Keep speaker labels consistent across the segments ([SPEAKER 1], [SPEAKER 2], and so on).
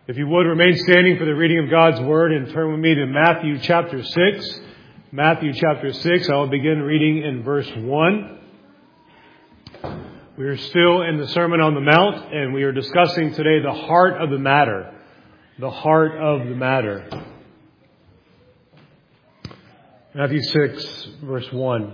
[SPEAKER 1] If you would, remain standing for the reading of God's Word and turn with me to Matthew chapter 6. Matthew chapter 6, I will begin reading in verse 1. We are still in the Sermon on the Mount, and we are discussing today the heart of the matter. The heart of the matter. Matthew 6, verse 1.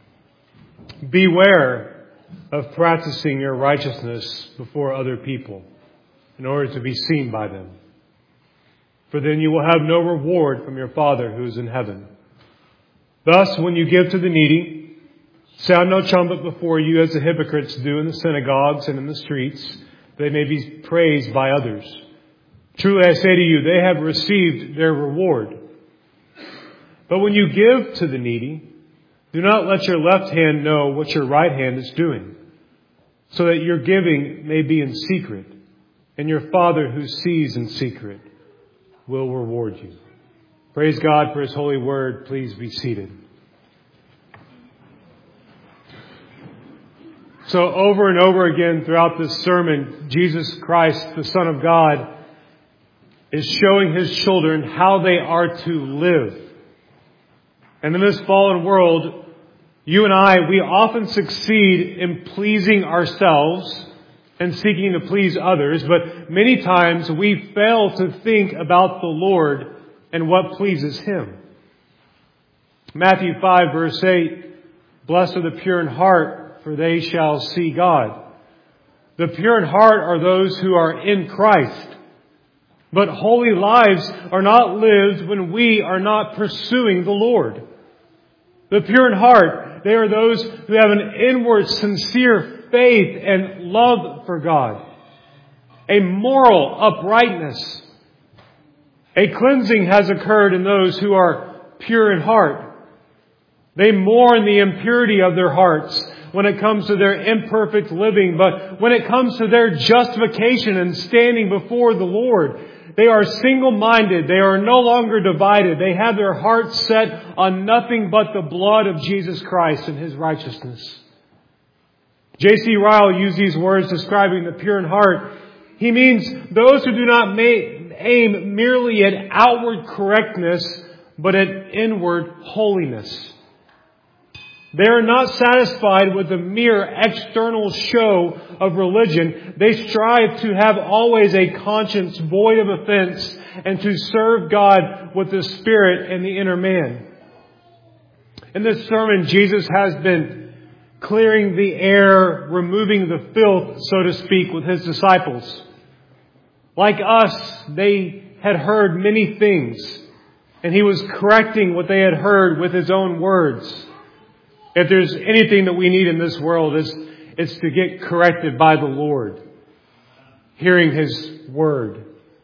[SPEAKER 1] Beware of practicing your righteousness before other people, in order to be seen by them. For then you will have no reward from your Father who is in heaven. Thus, when you give to the needy, sound no trumpet before you as the hypocrites do in the synagogues and in the streets, they may be praised by others. Truly I say to you, they have received their reward. But when you give to the needy, do not let your left hand know what your right hand is doing, so that your giving may be in secret. And your Father who sees in secret will reward you. Praise God for His holy word. Please be seated. So over and over again throughout this sermon, Jesus Christ, the Son of God, is showing His children how they are to live. And in this fallen world, you and I, we often succeed in pleasing ourselves and seeking to please others, but many times we fail to think about the Lord and what pleases Him. Matthew 5 verse 8, Blessed are the pure in heart, for they shall see God. The pure in heart are those who are in Christ. But holy lives are not lived when we are not pursuing the Lord. The pure in heart, they are those who have an inward, sincere faith and love for God, a moral uprightness. A cleansing has occurred in those who are pure in heart. They mourn the impurity of their hearts when it comes to their imperfect living, but when it comes to their justification and standing before the Lord, they are single-minded. They are no longer divided. They have their hearts set on nothing but the blood of Jesus Christ and His righteousness. J.C. Ryle used these words describing the pure in heart. He means those who do not aim merely at outward correctness, but at inward holiness. They are not satisfied with the mere external show of religion. They strive to have always a conscience void of offense and to serve God with the Spirit and the inner man. In this sermon, Jesus has been clearing the air, removing the filth, so to speak, with His disciples. Like us, they had heard many things, and He was correcting what they had heard with His own words. If there's anything that we need in this world, it's to get corrected by the Lord, hearing His word.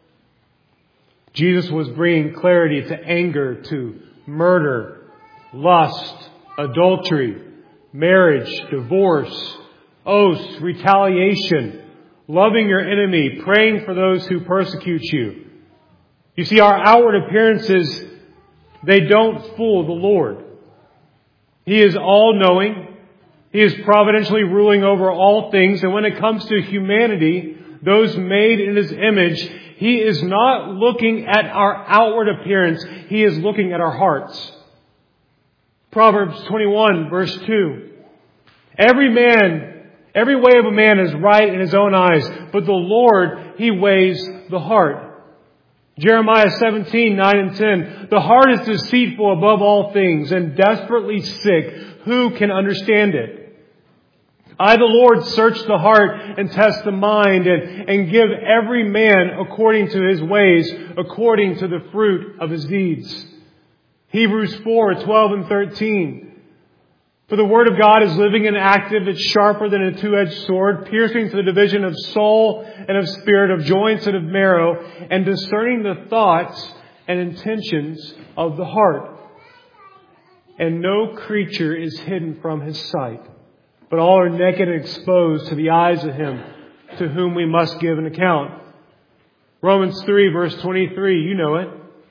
[SPEAKER 1] Jesus was bringing clarity to anger, to murder, lust, adultery, marriage, divorce, oaths, retaliation, loving your enemy, praying for those who persecute you. You see, our outward appearances, they don't fool the Lord. He is all-knowing. He is providentially ruling over all things. And when it comes to humanity, those made in His image, He is not looking at our outward appearance. He is looking at our hearts. Proverbs 21 verse 2. Every way of a man is right in his own eyes, but the Lord, He weighs the heart. Jeremiah 17, 9 and 10. The heart is deceitful above all things and desperately sick. Who can understand it? I, the Lord, search the heart and test the mind and give every man according to his ways, according to the fruit of his deeds. Hebrews 4, 12 and 13. For the Word of God is living and active. It's sharper than a two-edged sword, piercing to the division of soul and of spirit, of joints and of marrow, and discerning the thoughts and intentions of the heart. And no creature is hidden from His sight, but all are naked and exposed to the eyes of Him to whom we must give an account. Romans 3 verse 23, you know it.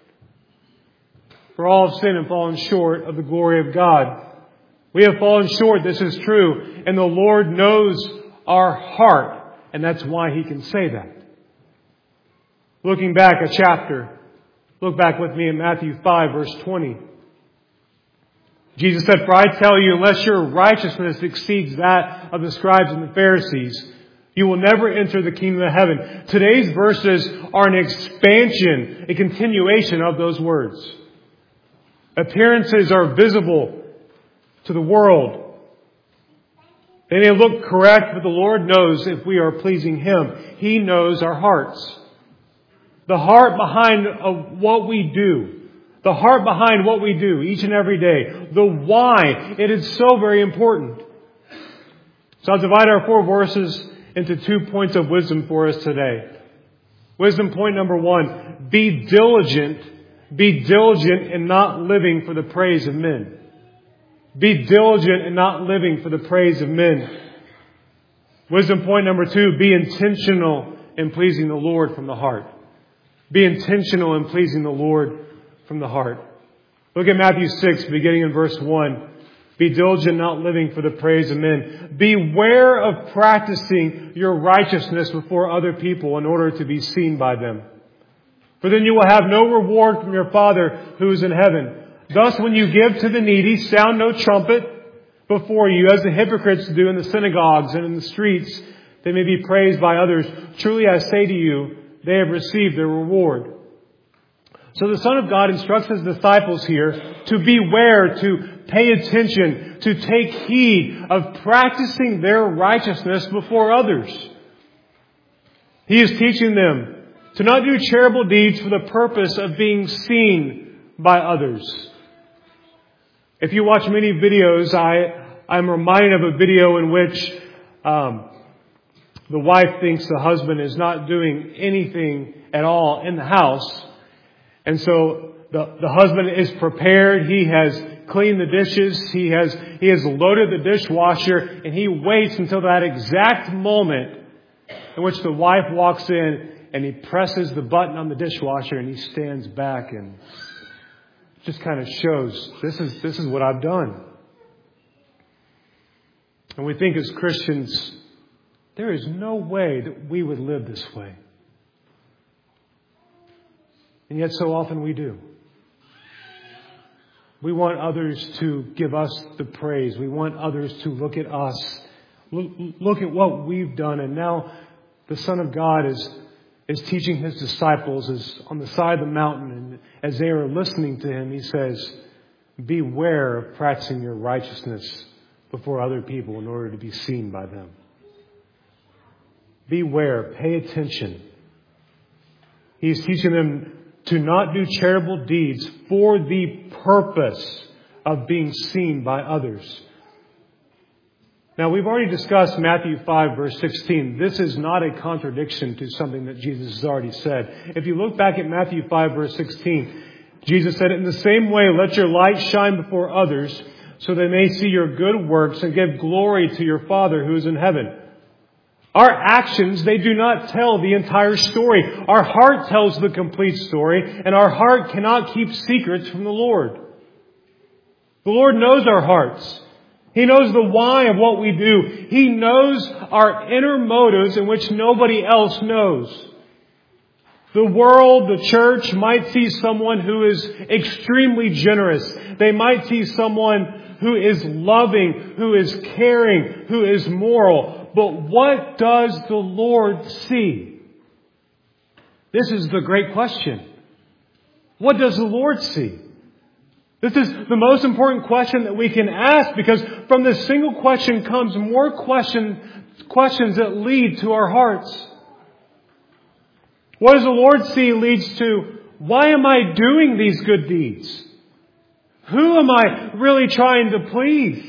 [SPEAKER 1] For all have sinned and fallen short of the glory of God. We have fallen short, this is true, and the Lord knows our heart, and that's why He can say that. Looking back a chapter, look back with me in Matthew 5, verse 20. Jesus said, "For I tell you, unless your righteousness exceeds that of the scribes and the Pharisees, you will never enter the kingdom of heaven." Today's verses are an expansion, a continuation of those words. Appearances are visible to the world. They may look correct, but the Lord knows if we are pleasing Him. He knows our hearts. The heart behind what we do. The heart behind what we do each and every day. The why. It is so very important. So I'll divide our 4 verses into 2 points of wisdom for us today. Wisdom point number 1. Be diligent. Be diligent in not living for the praise of men. Be diligent in not living for the praise of men. Wisdom point number 2. Be intentional in pleasing the Lord from the heart. Be intentional in pleasing the Lord from the heart. Look at Matthew 6, beginning in verse 1. Be diligent, not living for the praise of men. Beware of practicing your righteousness before other people in order to be seen by them. For then you will have no reward from your Father who is in heaven. Thus, when you give to the needy, sound no trumpet before you, as the hypocrites do in the synagogues and in the streets. They may be praised by others. Truly, I say to you, they have received their reward. So the Son of God instructs His disciples here to beware, to pay attention, to take heed of practicing their righteousness before others. He is teaching them to not do charitable deeds for the purpose of being seen by others. If you watch many videos, I'm reminded of a video in which the wife thinks the husband is not doing anything at all in the house. And so the husband is prepared. He has cleaned the dishes. He has loaded the dishwasher, and he waits until that exact moment in which the wife walks in, and he presses the button on the dishwasher, and he stands back and just kind of shows, this is what I've done. And we think as Christians, there is no way that we would live this way. And yet so often we do. We want others to give us the praise. We want others to look at us. Look at what we've done. And now the Son of God is teaching His disciples is on the side of the mountain. And as they are listening to Him, He says, beware of practicing your righteousness before other people in order to be seen by them. Beware. Pay attention. He's teaching them to not do charitable deeds for the purpose of being seen by others. Now, we've already discussed Matthew 5, verse 16. This is not a contradiction to something that Jesus has already said. If you look back at Matthew 5, verse 16, Jesus said, "In the same way, let your light shine before others, so they may see your good works and give glory to your Father who is in heaven." Our actions, they do not tell the entire story. Our heart tells the complete story, and our heart cannot keep secrets from the Lord. The Lord knows our hearts. He knows the why of what we do. He knows our inner motives in which nobody else knows. The world, the church, might see someone who is extremely generous. They might see someone who is loving, who is caring, who is moral. But what does the Lord see? This is the great question. What does the Lord see? This is the most important question that we can ask, because from this single question comes more questions that lead to our hearts. What does the Lord see leads to, why am I doing these good deeds? Who am I really trying to please?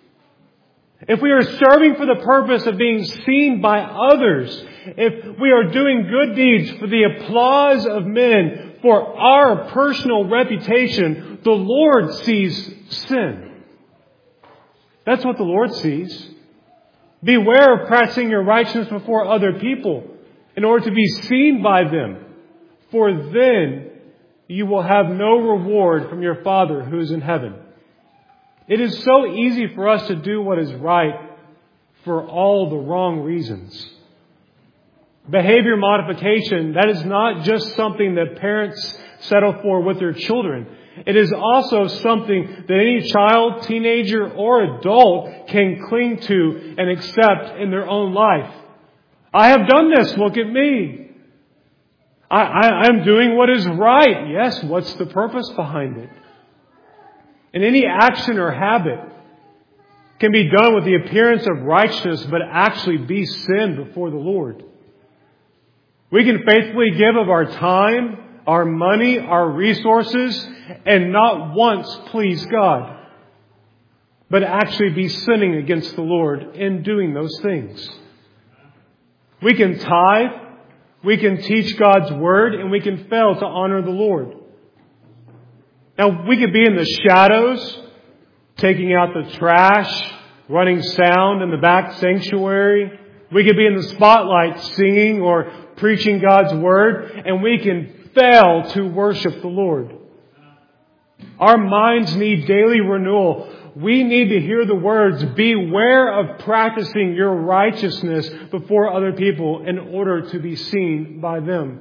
[SPEAKER 1] If we are serving for the purpose of being seen by others, if we are doing good deeds for the applause of men, for our personal reputation, the Lord sees sin. That's what the Lord sees. Beware of practicing your righteousness before other people in order to be seen by them, for then you will have no reward from your Father who is in heaven. It is so easy for us to do what is right for all the wrong reasons. Behavior modification, that is not just something that parents settle for with their children. It is also something that any child, teenager, or adult can cling to and accept in their own life. I have done this. Look at me. I'm doing what is right. Yes, what's the purpose behind it? And any action or habit can be done with the appearance of righteousness, but actually be sin before the Lord. We can faithfully give of our time, our money, our resources, and not once please God, but actually be sinning against the Lord in doing those things. We can tithe, we can teach God's Word, and we can fail to honor the Lord. Now, we could be in the shadows, taking out the trash, running sound in the back sanctuary. We could be in the spotlight singing or preaching God's Word, and we can fail to worship the Lord. Our minds need daily renewal. We need to hear the words, beware of practicing your righteousness before other people in order to be seen by them.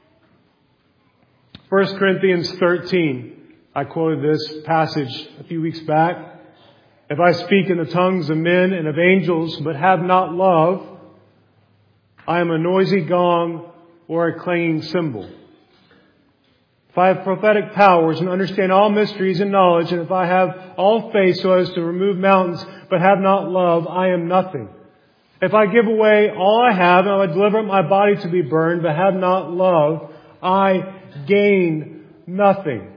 [SPEAKER 1] 1 Corinthians 13. I quoted this passage a few weeks back. If I speak in the tongues of men and of angels, but have not love, I am a noisy gong or a clanging cymbal. If I have prophetic powers and understand all mysteries and knowledge, and if I have all faith so as to remove mountains, but have not love, I am nothing. If I give away all I have, and I deliver my body to be burned, but have not love, I gain nothing.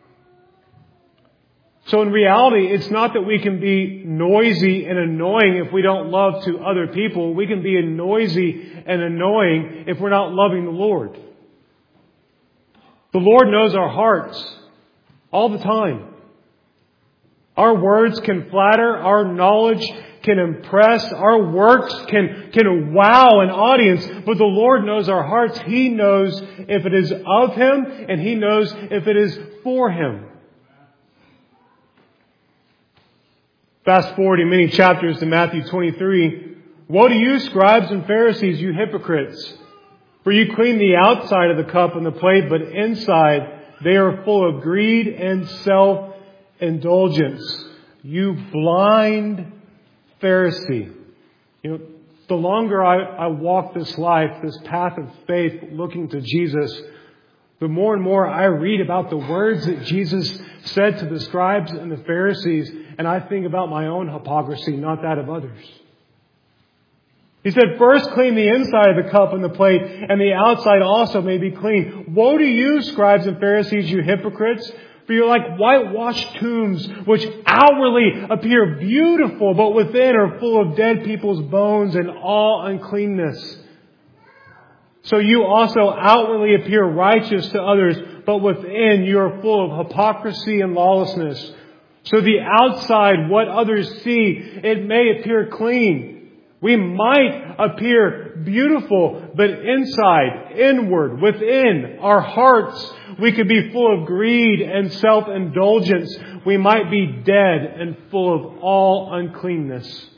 [SPEAKER 1] So in reality, it's not that we can be noisy and annoying if we don't love to other people. We can be noisy and annoying if we're not loving the Lord. The Lord knows our hearts all the time. Our words can flatter, our knowledge can impress, our works can wow an audience, but the Lord knows our hearts. He knows if it is of Him, and He knows if it is for Him. Fast forwarding many chapters to Matthew 23. Woe to you, scribes and Pharisees, you hypocrites! For you clean the outside of the cup and the plate, but inside they are full of greed and self-indulgence. You blind Pharisee. The longer I walk this life, this path of faith, looking to Jesus, the more and more I read about the words that Jesus said to the scribes and the Pharisees, and I think about my own hypocrisy, not that of others. He said, first clean the inside of the cup and the plate, and the outside also may be clean. Woe to you, scribes and Pharisees, you hypocrites! For you're like whitewashed tombs, which outwardly appear beautiful, but within are full of dead people's bones and all uncleanness. So you also outwardly appear righteous to others, but within you are full of hypocrisy and lawlessness. So the outside, what others see, it may appear clean. We might appear beautiful, but inside, inward, within our hearts, we could be full of greed and self-indulgence. We might be dead and full of all uncleanness.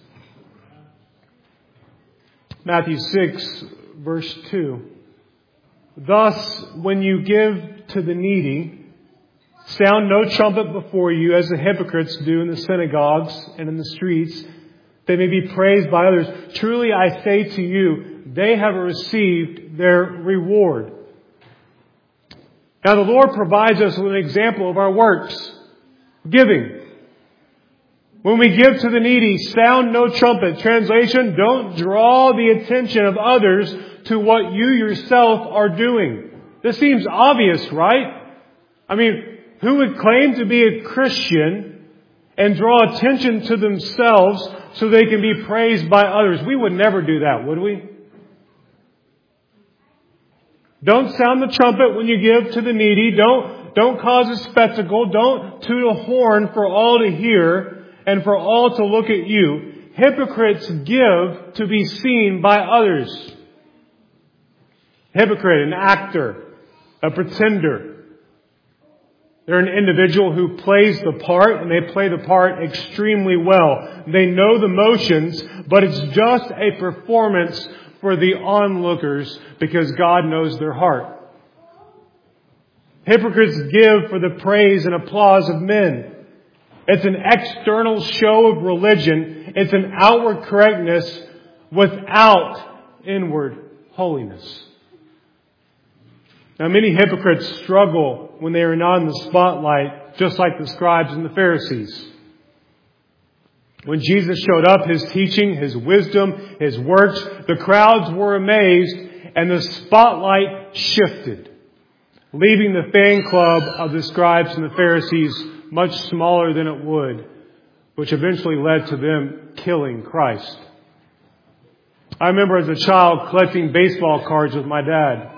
[SPEAKER 1] Matthew 6, verse 2. Thus, when you give to the needy, sound no trumpet before you, as the hypocrites do in the synagogues and in the streets. They may be praised by others. Truly, I say to you, they have received their reward. Now, the Lord provides us with an example of our works. Giving. When we give to the needy, sound no trumpet. Translation, don't draw the attention of others to what you yourself are doing. This seems obvious, right? I mean, who would claim to be a Christian and draw attention to themselves so they can be praised by others? We would never do that, would we? Don't sound the trumpet when you give to the needy. Don't cause a spectacle. Don't toot a horn for all to hear and for all to look at you. Hypocrites give to be seen by others. Hypocrite, an actor, a pretender. They're an individual who plays the part, and they play the part extremely well. They know the motions, but it's just a performance for the onlookers because God knows their heart. Hypocrites give for the praise and applause of men. It's an external show of religion. It's an outward correctness without inward holiness. Now, many hypocrites struggle when they are not in the spotlight, just like the scribes and the Pharisees. When Jesus showed up, His teaching, His wisdom, His works, the crowds were amazed and the spotlight shifted, leaving the fan club of the scribes and the Pharisees much smaller than it would, which eventually led to them killing Christ. I remember as a child collecting baseball cards with my dad.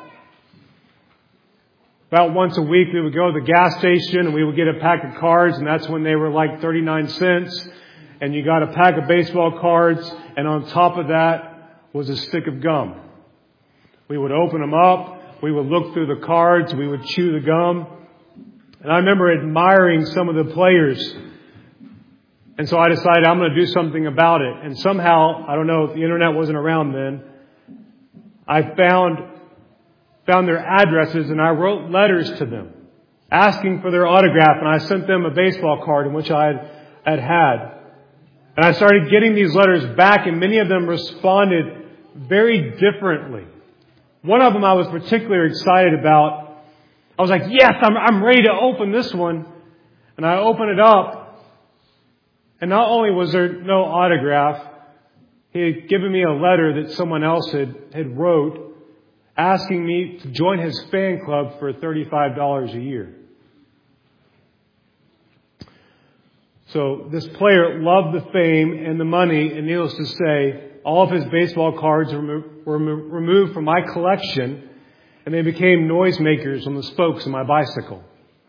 [SPEAKER 1] About once a week we would go to the gas station and we would get a pack of cards, and that's when they were like 39 cents. And you got a pack of baseball cards, and on top of that was a stick of gum. We would open them up, we would look through the cards, we would chew the gum. And I remember admiring some of the players. And so I decided I'm going to do something about it. And somehow, I don't know if the internet wasn't around then, I found their addresses and I wrote letters to them asking for their autograph, and I sent them a baseball card in which I had. And I started getting these letters back, and many of them responded very differently. One of them I was particularly excited about. I was like, yes, I'm ready to open this one. And I opened it up, and not only was there no autograph, he had given me a letter that someone else had wrote asking me to join his fan club for $35 a year. So this player loved the fame and the money, and needless to say, all of his baseball cards were removed from my collection, and they became noisemakers on the spokes of my bicycle.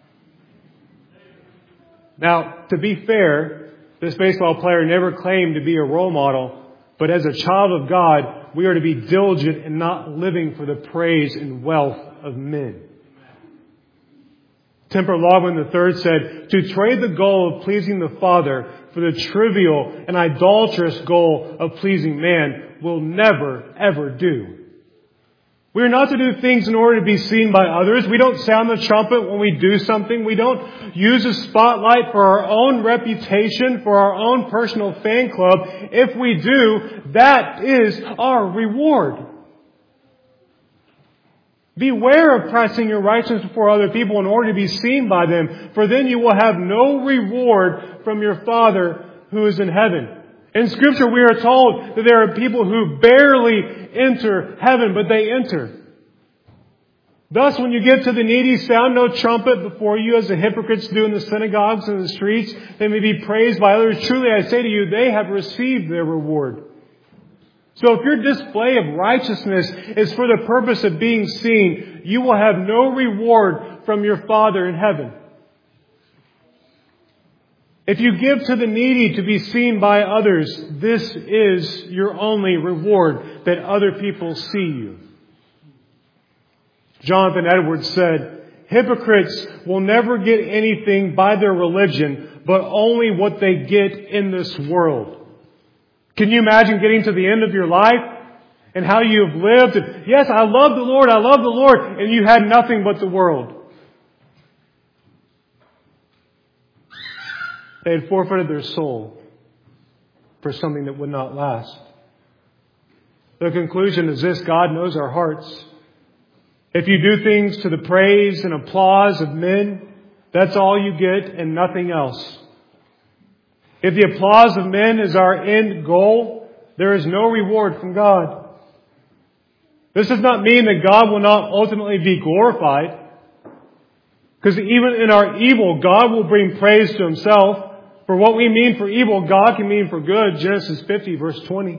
[SPEAKER 1] Now, to be fair, this baseball player never claimed to be a role model, but as a child of God, we are to be diligent in not living for the praise and wealth of men. Temper Lawman III said, to trade the goal of pleasing the Father for the trivial and idolatrous goal of pleasing man will never, ever do. We are not to do things in order to be seen by others. We don't sound the trumpet when we do something. We don't use a spotlight for our own reputation, for our own personal fan club. If we do, that is our reward. Beware of pressing your righteousness before other people in order to be seen by them, for then you will have no reward from your Father who is in heaven. In Scripture, we are told that there are people who barely enter heaven, but they enter. Thus, when you get to the needy, sound no trumpet before you, as the hypocrites do in the synagogues and the streets. They may be praised by others. Truly, I say to you, they have received their reward. So if your display of righteousness is for the purpose of being seen, you will have no reward from your Father in heaven. If you give to the needy to be seen by others, this is your only reward, that other people see you. Jonathan Edwards said, hypocrites will never get anything by their religion, but only what they get in this world. Can you imagine getting to the end of your life and how you have lived? And, yes, I love the Lord, and you had nothing but the world. They had forfeited their soul for something that would not last. The conclusion is this: God knows our hearts. If you do things to the praise and applause of men, that's all you get and nothing else. If the applause of men is our end goal, there is no reward from God. This does not mean that God will not ultimately be glorified, because even in our evil, God will bring praise to Himself. For what we mean for evil, God can mean for good. Genesis 50, verse 20.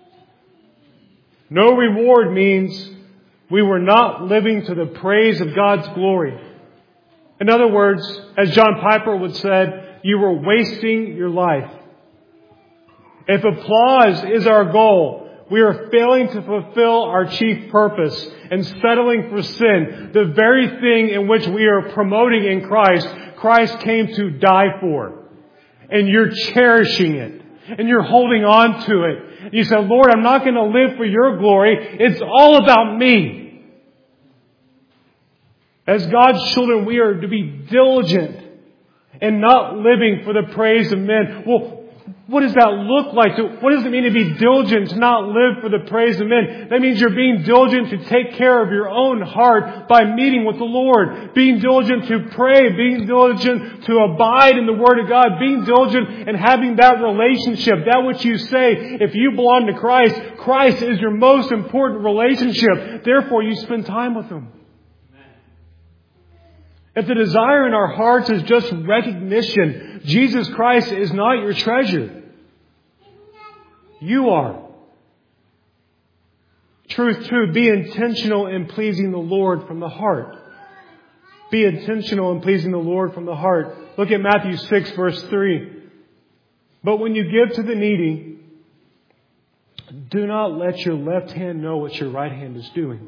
[SPEAKER 1] No reward means we were not living to the praise of God's glory. In other words, as John Piper would said, you were wasting your life. If applause is our goal, we are failing to fulfill our chief purpose and settling for sin, the very thing in which we are promoting in Christ. Christ came to die for. And you're cherishing it. And you're holding on to it. You say, Lord, I'm not going to live for your glory. It's all about me. As God's children, we are to be diligent and not living for the praise of men. Well, what does that look like? What does it mean to be diligent, to not live for the praise of men? That means you're being diligent to take care of your own heart by meeting with the Lord. Being diligent to pray. Being diligent to abide in the Word of God. Being diligent and having that relationship. That which you say, if you belong to Christ, Christ is your most important relationship. Therefore, you spend time with Him. If the desire in our hearts is just recognition, Jesus Christ is not your treasure. You are. Truth, be intentional in pleasing the Lord from the heart. Be intentional in pleasing the Lord from the heart. Look at Matthew 6, verse 3. But when you give to the needy, do not let your left hand know what your right hand is doing,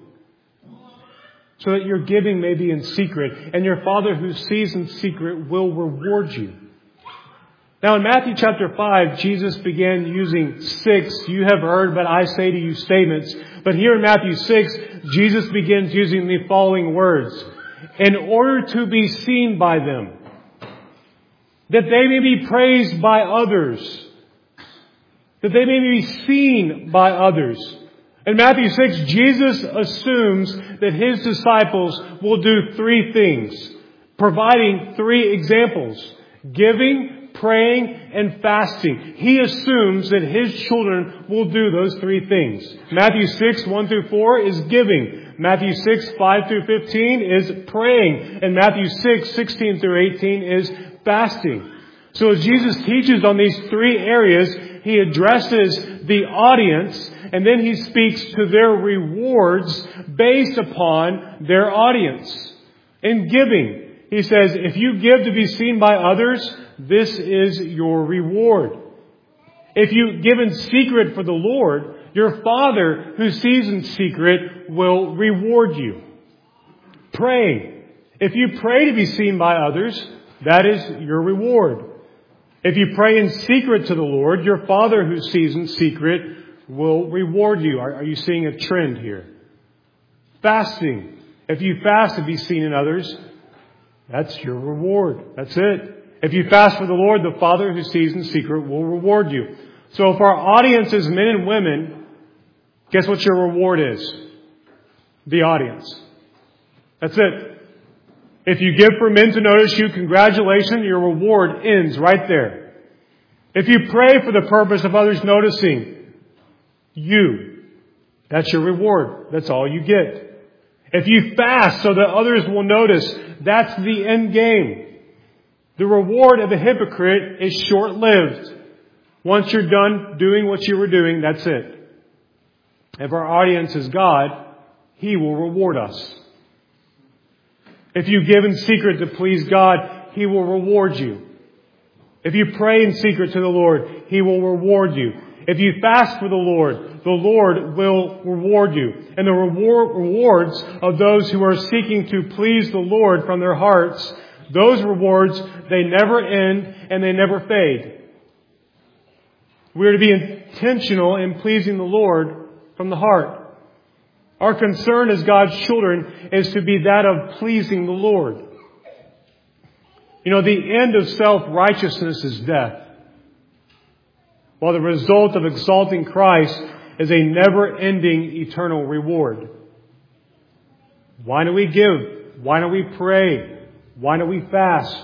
[SPEAKER 1] so that your giving may be in secret, and your Father who sees in secret will reward you. Now in Matthew chapter 5, Jesus began using 6 "you have heard, but I say to you" statements. But here in Matthew 6, Jesus begins using the following words. In order to be seen by them, that they may be praised by others, that they may be seen by others. In Matthew 6, Jesus assumes that His disciples will do 3 things, providing 3 examples: giving, praying, and fasting. He assumes that His children will do those 3 things. Matthew 6, 1 through 4 is giving. Matthew 6, 5 through 15 is praying. And Matthew 6, 16 through 18 is fasting. So as Jesus teaches on these 3 areas, He addresses the audience, and then He speaks to their rewards based upon their audience. In giving, He says, if you give to be seen by others, this is your reward. If you give in secret for the Lord, your Father who sees in secret will reward you. Praying. If you pray to be seen by others, that is your reward. If you pray in secret to the Lord, your Father who sees in secret will reward you. Are you seeing a trend here? Fasting. If you fast to be seen in others, that's your reward. That's it. If you fast for the Lord, the Father who sees in secret will reward you. So if our audience is men and women, guess what your reward is? The audience. That's it. If you give for men to notice you, congratulations, your reward ends right there. If you pray for the purpose of others noticing you, that's your reward. That's all you get. If you fast so that others will notice, that's the end game. The reward of a hypocrite is short-lived. Once you're done doing what you were doing, that's it. If our audience is God, He will reward us. If you give in secret to please God, He will reward you. If you pray in secret to the Lord, He will reward you. If you fast for the Lord will reward you. And the rewards of those who are seeking to please the Lord from their hearts, those rewards, they never end and they never fade. We are to be intentional in pleasing the Lord from the heart. Our concern as God's children is to be that of pleasing the Lord. You know, the end of self-righteousness is death, while the result of exalting Christ is a never-ending eternal reward. Why do we give? Why do we pray? Why do we fast?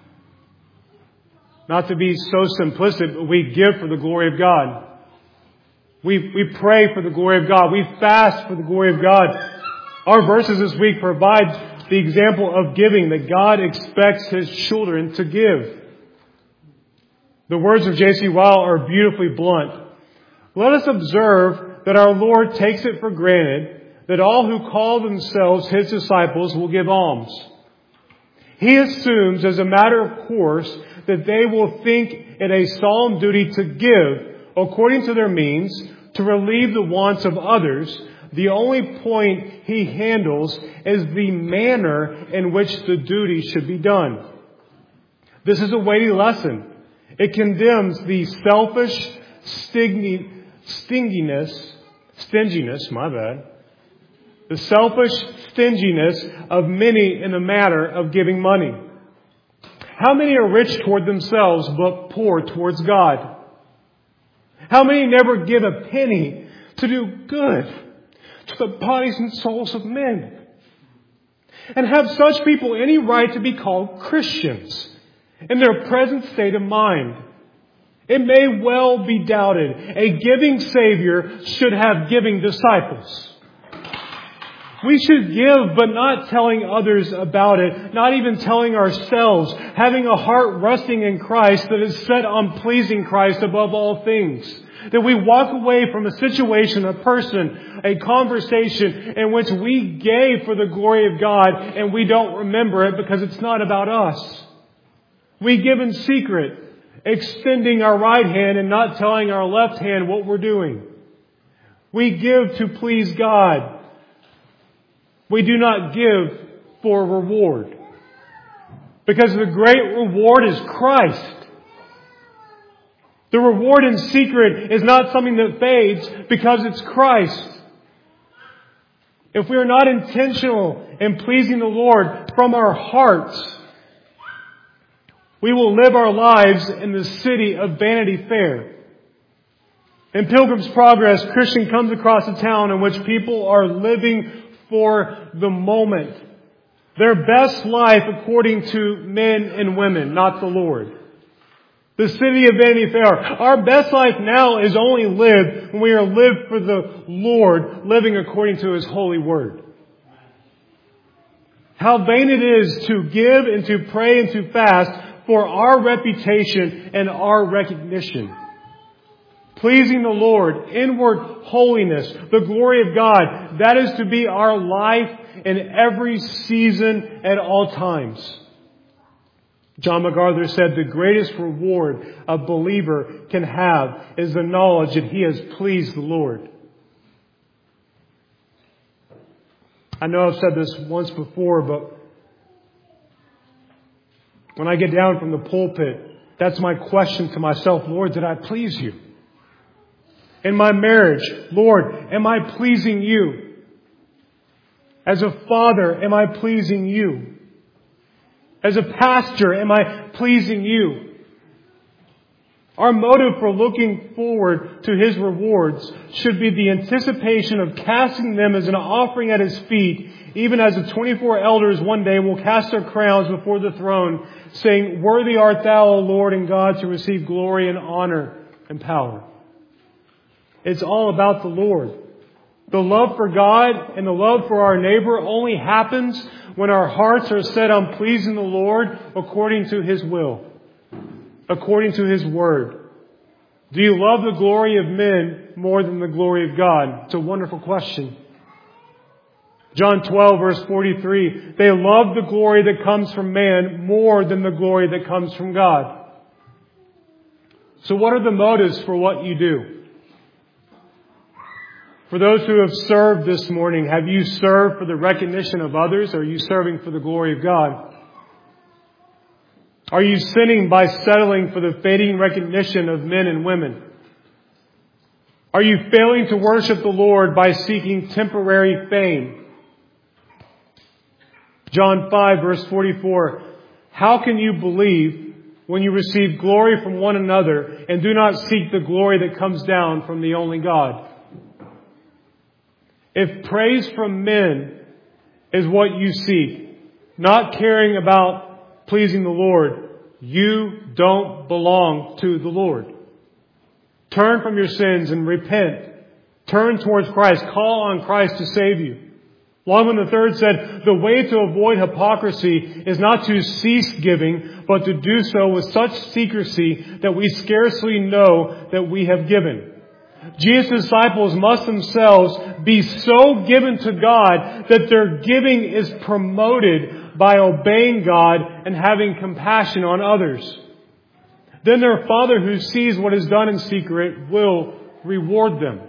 [SPEAKER 1] Not to be so simplistic, but we give for the glory of God. We pray for the glory of God. We fast for the glory of God. Our verses this week provide the example of giving that God expects His children to give. The words of J.C. Ryle are beautifully blunt. Let us observe that our Lord takes it for granted that all who call themselves His disciples will give alms. He assumes as a matter of course that they will think it a solemn duty to give according to their means, to relieve the wants of others. The only point He handles is the manner in which the duty should be done. This is a weighty lesson. It condemns the selfish, stinginess, my bad. The selfish stinginess of many in the matter of giving money. How many are rich toward themselves but poor towards God? How many never give a penny to do good to the bodies and souls of men? And have such people any right to be called Christians in their present state of mind? It may well be doubted. A giving Savior should have giving disciples. We should give, but not telling others about it, not even telling ourselves, having a heart resting in Christ that is set on pleasing Christ above all things. That we walk away from a situation, a person, a conversation in which we gave for the glory of God and we don't remember it because it's not about us. We give in secret, extending our right hand and not telling our left hand what we're doing. We give to please God. We do not give for reward. Because the great reward is Christ. The reward in secret is not something that fades because it's Christ. If we are not intentional in pleasing the Lord from our hearts, we will live our lives in the city of Vanity Fair. In Pilgrim's Progress, Christian comes across a town in which people are living for the moment. Their best life according to men and women, not the Lord. The city of Vanity Fair. Our best life now is only lived when we are lived for the Lord, living according to His holy word. How vain it is to give and to pray and to fast for our reputation and our recognition. Pleasing the Lord, inward holiness, the glory of God, that is to be our life in every season at all times. John MacArthur said the greatest reward a believer can have is the knowledge that he has pleased the Lord. I know I've said this once before, but when I get down from the pulpit, that's my question to myself. Lord, did I please You? In my marriage, Lord, am I pleasing You? As a father, am I pleasing You? As a pastor, am I pleasing You? Our motive for looking forward to His rewards should be the anticipation of casting them as an offering at His feet, even as the 24 elders one day will cast their crowns before the throne, saying, "Worthy art Thou, O Lord and God, to receive glory and honor and power." It's all about the Lord. The love for God and the love for our neighbor only happens when our hearts are set on pleasing the Lord according to His will, according to His word. Do you love the glory of men more than the glory of God? It's a wonderful question. John 12, verse 43, they love the glory that comes from man more than the glory that comes from God. So what are the motives for what you do? For those who have served this morning, have you served for the recognition of others, or are you serving for the glory of God? Are you sinning by settling for the fading recognition of men and women? Are you failing to worship the Lord by seeking temporary fame? John 5, verse 44, how can you believe when you receive glory from one another and do not seek the glory that comes down from the only God? If praise from men is what you seek, not caring about pleasing the Lord, you don't belong to the Lord. Turn from your sins and repent. Turn towards Christ. Call on Christ to save you. Longman III said, the way to avoid hypocrisy is not to cease giving, but to do so with such secrecy that we scarcely know that we have given. Jesus' disciples must themselves be so given to God that their giving is promoted by obeying God and having compassion on others. Then their Father who sees what is done in secret will reward them.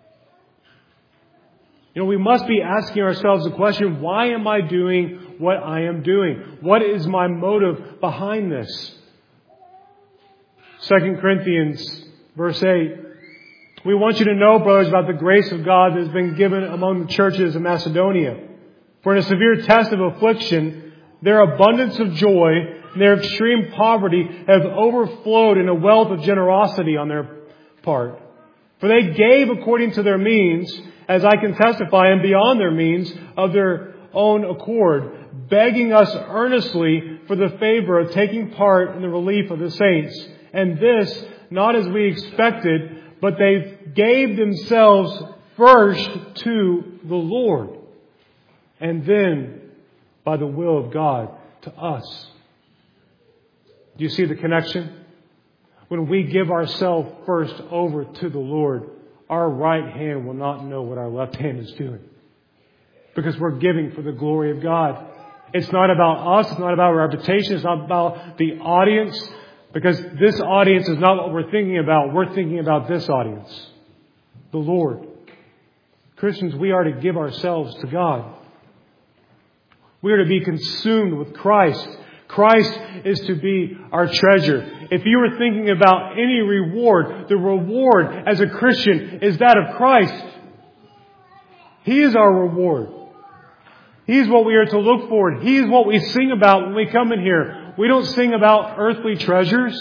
[SPEAKER 1] We must be asking ourselves the question, why am I doing what I am doing? What is my motive behind this? 2 Corinthians verse 8. We want you to know, brothers, about the grace of God that has been given among the churches of Macedonia. For in a severe test of affliction, their abundance of joy and their extreme poverty have overflowed in a wealth of generosity on their part. For they gave according to their means, as I can testify, and beyond their means of their own accord, begging us earnestly for the favor of taking part in the relief of the saints. And this, not as we expected, but they gave themselves first to the Lord, and then, by the will of God, to us. Do you see the connection? When we give ourselves first over to the Lord, our right hand will not know what our left hand is doing. Because we're giving for the glory of God. It's not about us. It's not about our reputation. It's not about the audience. Because this audience is not what we're thinking about. We're thinking about this audience. The Lord. Christians, we are to give ourselves to God. We are to be consumed with Christ. Christ is to be our treasure. If you were thinking about any reward, the reward as a Christian is that of Christ. He is our reward. He is what we are to look for. He is what we sing about when we come in here. We don't sing about earthly treasures.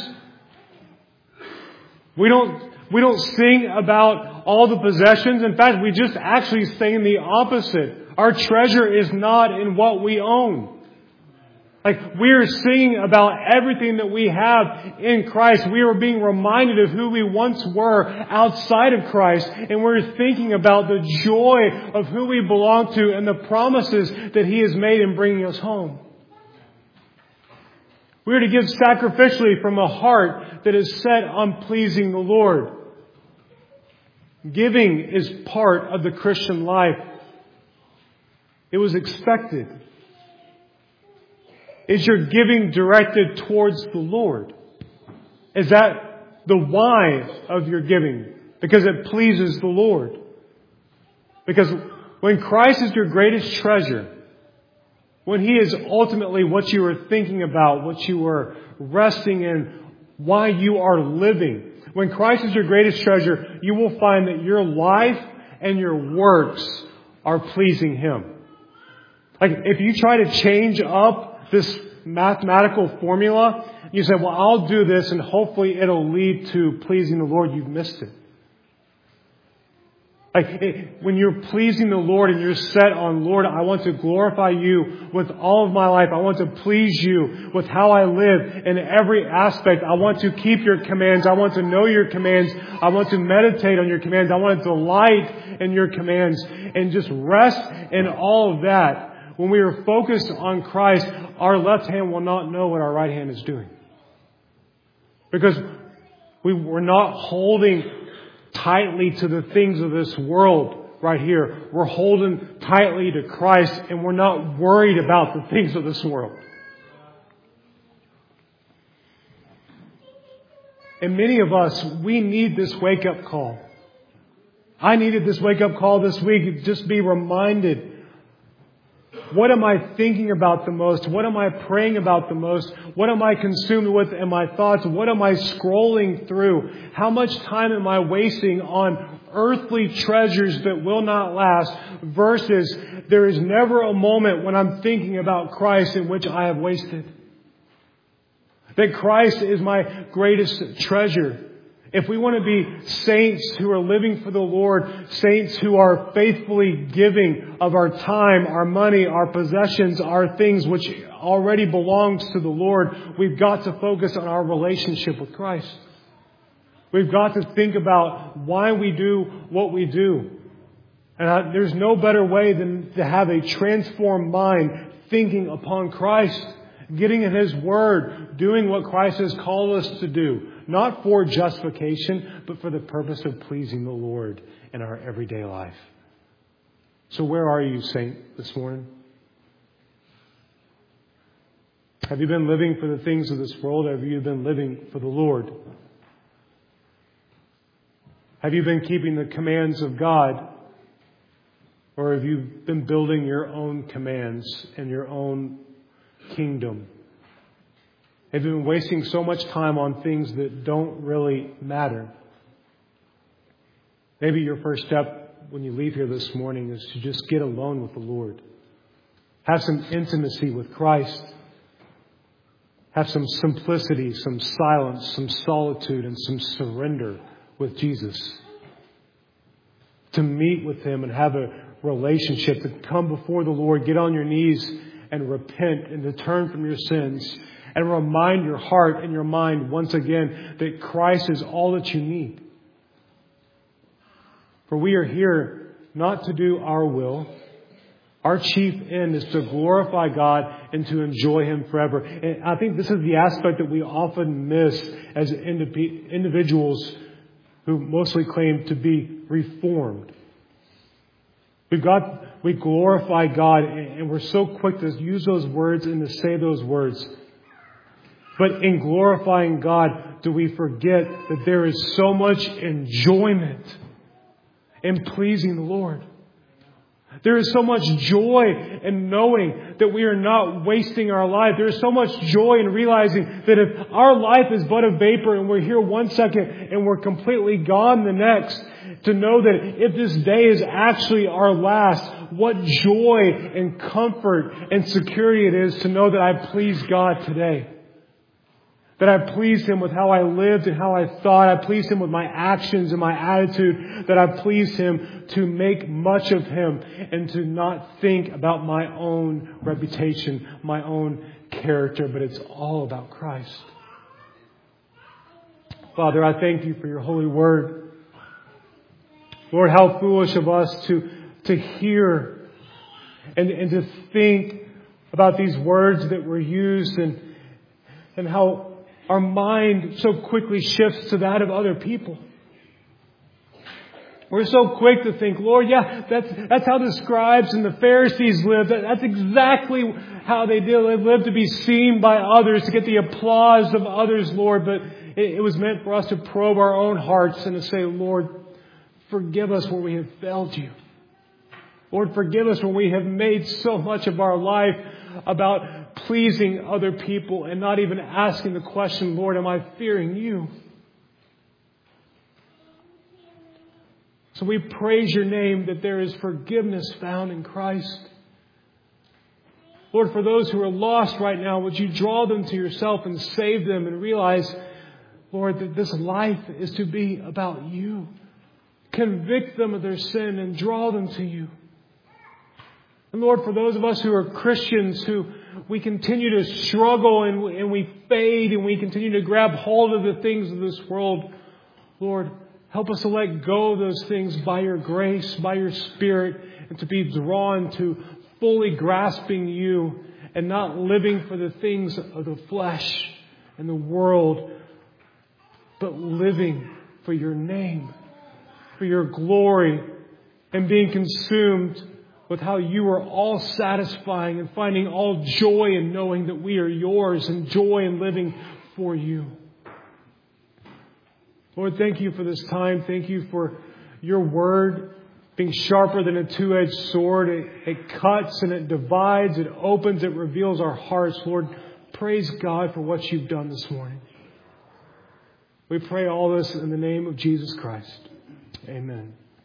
[SPEAKER 1] We don't sing about all the possessions. In fact, we just actually sing the opposite. Our treasure is not in what we own. Like, we are singing about everything that we have in Christ. We are being reminded of who we once were outside of Christ. And we're thinking about the joy of who we belong to and the promises that He has made in bringing us home. We are to give sacrificially from a heart that is set on pleasing the Lord. Giving is part of the Christian life. It was expected. Is your giving directed towards the Lord? Is that the why of your giving? Because it pleases the Lord. Because when Christ is your greatest treasure, when He is ultimately what you are thinking about, what you are resting in, why you are living, when Christ is your greatest treasure, you will find that your life and your works are pleasing Him. Like, if you try to change up this mathematical formula, you say, well, I'll do this and hopefully it'll lead to pleasing the Lord, you've missed it. Like, when you're pleasing the Lord and you're set on, Lord, I want to glorify You with all of my life. I want to please You with how I live in every aspect. I want to keep Your commands. I want to know Your commands. I want to meditate on Your commands. I want to delight in Your commands and just rest in all of that. When we are focused on Christ, our left hand will not know what our right hand is doing. Because we're not holding tightly to the things of this world right here. We're holding tightly to Christ, and we're not worried about the things of this world. And many of us, we need this wake-up call. I needed this wake-up call this week. Just be reminded. What am I thinking about the most? What am I praying about the most? What am I consumed with in my thoughts? What am I scrolling through? How much time am I wasting on earthly treasures that will not last versus there is never a moment when I'm thinking about Christ in which I have wasted? That Christ is my greatest treasure. If we want to be saints who are living for the Lord, saints who are faithfully giving of our time, our money, our possessions, our things which already belongs to the Lord, we've got to focus on our relationship with Christ. We've got to think about why we do what we do. And there's no better way than to have a transformed mind thinking upon Christ, getting in His Word, doing what Christ has called us to do. Not for justification, but for the purpose of pleasing the Lord in our everyday life. So where are you, saint, this morning? Have you been living for the things of this world, or have you been living for the Lord? Have you been keeping the commands of God, or have you been building your own commands and your own kingdom? Have you been wasting so much time on things that don't really matter? Maybe your first step when you leave here this morning is to just get alone with the Lord. Have some intimacy with Christ. Have some simplicity, some silence, some solitude, and some surrender with Jesus. To meet with Him and have a relationship, to come before the Lord, get on your knees and repent and to turn from your sins and remind your heart and your mind once again that Christ is all that you need. For we are here not to do our will. Our chief end is to glorify God and to enjoy Him forever. And I think this is the aspect that we often miss as individuals who mostly claim to be reformed. We glorify God, and we're so quick to use those words and to say those words. But in glorifying God, do we forget that there is so much enjoyment in pleasing the Lord? There is so much joy in knowing that we are not wasting our life. There is so much joy in realizing that if our life is but a vapor and we're here one second and we're completely gone the next, to know that if this day is actually our last, what joy and comfort and security it is to know that I pleased God today. That I pleased Him with how I lived and how I thought. I pleased Him with my actions and my attitude. That I pleased Him to make much of Him and to not think about my own reputation, my own character, but it's all about Christ. Father, I thank You for Your holy word. Lord, how foolish of us to hear and to think about these words that were used and how our mind so quickly shifts to that of other people. We're so quick to think, Lord, yeah, that's how the scribes and the Pharisees lived. That's exactly how they did. They lived to be seen by others, to get the applause of others, Lord. But it was meant for us to probe our own hearts and to say, Lord, forgive us where we have failed You. Lord, forgive us when we have made so much of our life about pleasing other people and not even asking the question, Lord, am I fearing You? So we praise Your name that there is forgiveness found in Christ. Lord, for those who are lost right now, would You draw them to Yourself and save them and realize, Lord, that this life is to be about You. Convict them of their sin and draw them to You. And Lord, for those of us who are Christians, who we continue to struggle and we fade and we continue to grab hold of the things of this world, Lord, help us to let go of those things by Your grace, by Your Spirit, and to be drawn to fully grasping You and not living for the things of the flesh and the world, but living for Your name, for Your glory, and being consumed with how You are all satisfying and finding all joy in knowing that we are Yours and joy in living for You. Lord, thank You for this time. Thank You for Your word being sharper than a two-edged sword. It cuts and it divides, it opens, it reveals our hearts. Lord, praise God for what You've done this morning. We pray all this in the name of Jesus Christ. Amen.